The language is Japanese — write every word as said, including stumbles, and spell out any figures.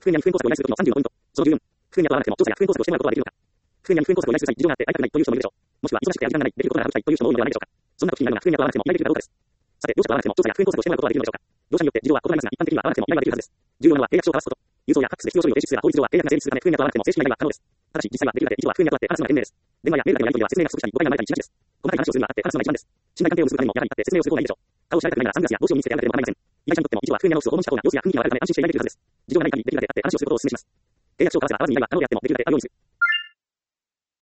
不分にゃに不分工作を依頼するときのさんじゅうのポイント。そのじゅうよん。不分にゃとはなくても、調査や不分工作をしてもらうことはできるのか。不分にゃに不分工作を依頼する際、事情があって会いたくないという人もいるでしょう。もしくは忙しくてやり時間がない、できることが省きたいという人も多いのではないでしょうか。そんな時になるが、不分にゃとはなくても依頼できるかどうかです。さて、両者とはなくても調査や不分工作をしてもらうことはできるのでしょうか。業者によって事情は異なりますが、一般的には合わなくても依頼ができるはずです。重要なのは契約書を交わすこと。郵送やファックスで必要書類を提出するが、法律上は契約が成立するため、不分にゃとはなくても正式な依頼は可能です。ただし、実際はできるだけ以上は不分にゃとあって話すのが賢明です。電話やメールでのやり取りは説明が不足したり、誤解が生まれたりしがちです。細かい話をするにはあって話すのが一番です。信頼関係を結ぶためにも、やはりあって説明をする方がいいでしょう。顔を知られたくないならサングラスや帽子を身につけてあげなければなりません。依頼者にとっても、以上は不分にゃのオフィスを訪問した方が様子や雰囲気がわかるため安心して依頼できるはずです。事情がない限りできるだけあって話をすることをお勧めします。契約書を交わせば会わずに依頼は可能であってもできるだけ会うようにする。